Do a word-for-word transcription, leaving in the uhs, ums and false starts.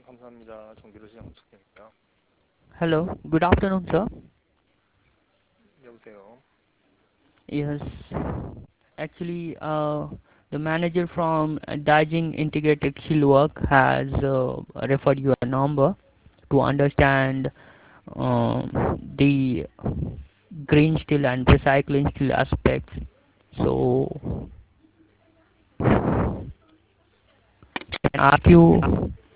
감사합니다. 정기로 시장 부탁드립니다. Hello, good afternoon, sir. 여보세요. Yes, actually, uh, the manager from uh, Dajing Integrated Steelwork has uh, referred your number to understand um, the green steel and recycling steel aspects. So, can I ask you